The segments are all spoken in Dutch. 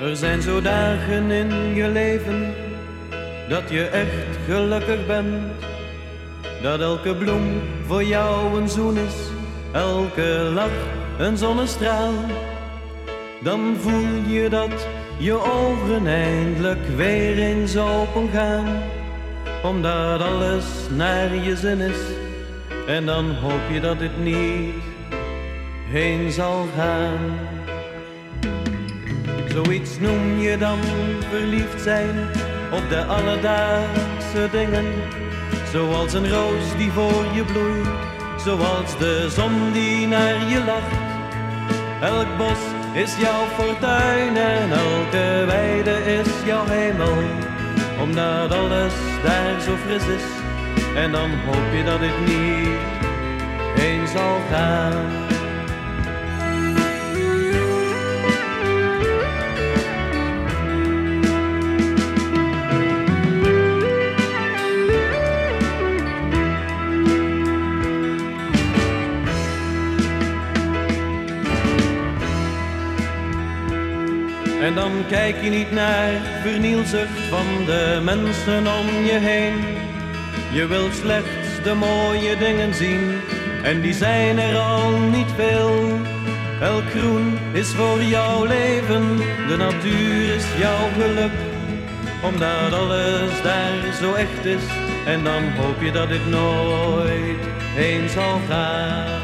Er zijn zo dagen in je leven dat je echt gelukkig bent. Dat elke bloem voor jou een zoen is, elke lach een zonnestraal. Dan voel je dat je ogen eindelijk weer eens open gaan, omdat alles naar je zin is. En dan hoop je dat het niet heen zal gaan. Zoiets noem je dan verliefd zijn op de alledaagse dingen. Zoals een roos die voor je bloeit, zoals de zon die naar je lacht. Elk bos is jouw fortuin en elke weide is jouw hemel, omdat alles daar zo fris is. En dan hoop je dat het niet heen zal gaan. En dan kijk je niet naar vernielzucht van de mensen om je heen. Je wilt slechts de mooie dingen zien, en die zijn er al niet veel. Elk groen is voor jouw leven, de natuur is jouw geluk, omdat alles daar zo echt is. En dan hoop je dat het nooit heen zal gaan.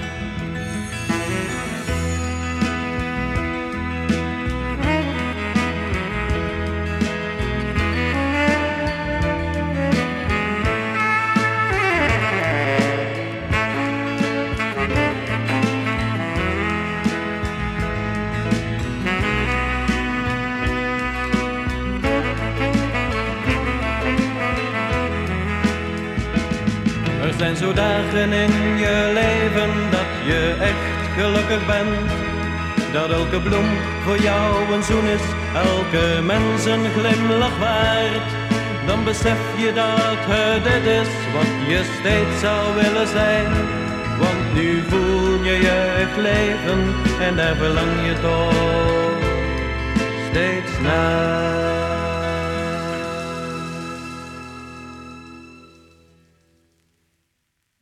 Er zijn zo dagen in je leven dat je echt gelukkig bent. Dat elke bloem voor jou een zoen is, elke mens een glimlach waard. Dan besef je dat het dit is wat je steeds zou willen zijn. Want nu voel je je echt leven en daar verlang je toch steeds naar.